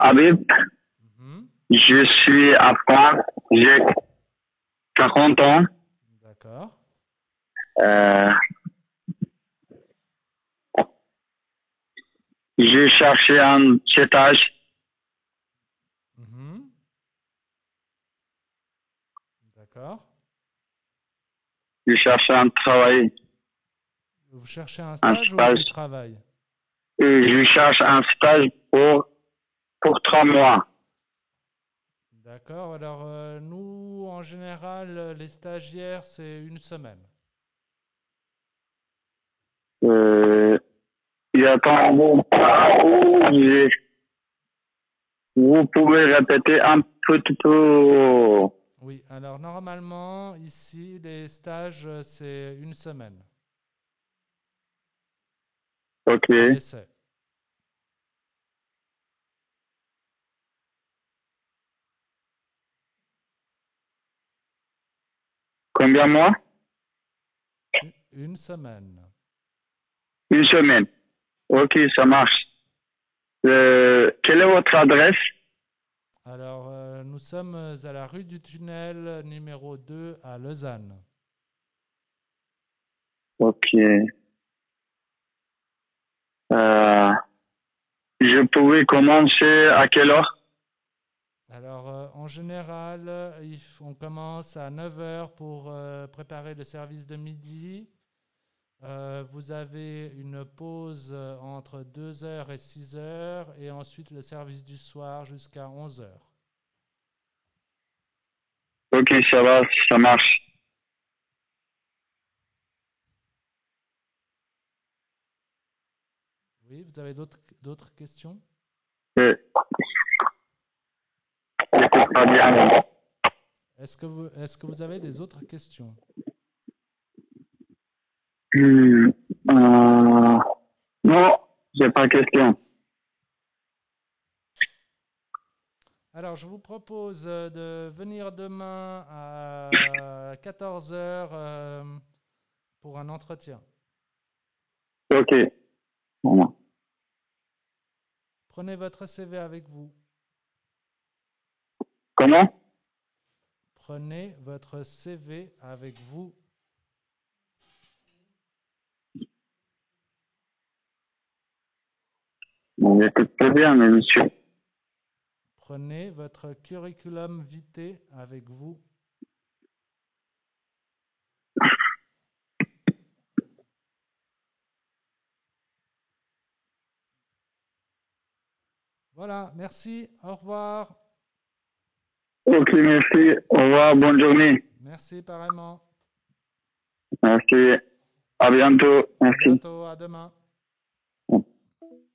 Habib, Mhm. je suis afghan, j'ai 40 ans. D'accord. Euh, je cherchais un stage, Mhm. D'accord. je cherchais un travail, Vous cherchez un un stage ou du stage, travail? et je cherche un stage pour 3 mois. D'accord. Alors, nous, en général, les stagiaires, c'est une semaine. Euh, il y a tant bon, vous pouvez répéter un petit peu. Oui. Alors, normalement, ici, les stages, c'est une semaine Ok. à l'essai. Combien de mois? Une semaine. Une semaine. Ok, ça marche. Quelle est votre adresse? Alors, nous sommes à la rue du Tunnel, numéro 2 à Lausanne. Ok. Euh, je pouvais commencer à quelle heure? Alors, en général, on commence à 9 heures pour préparer le service de midi. Vous avez une pause entre 2 heures et 6 heures et ensuite le service du soir jusqu'à 11 heures. Ok, ça va, ça marche. Oui, vous avez d'autres questions? Euh, J'écoute pas bien. Est-ce que vous avez des autres questions? Hmm, non, j'ai pas de question. Alors, je vous propose de venir demain à 14 heures pour un entretien. Ok. Bon. Prenez votre CV avec vous. Comment? Prenez votre CV avec vous. J'écoute pas bien, mais monsieur. Prenez votre curriculum vitae avec vous. Voilà, merci, au revoir. Ok, merci. Au revoir, bonne journée. Merci pareillement. Merci. À bientôt. À Merci. bientôt, à demain.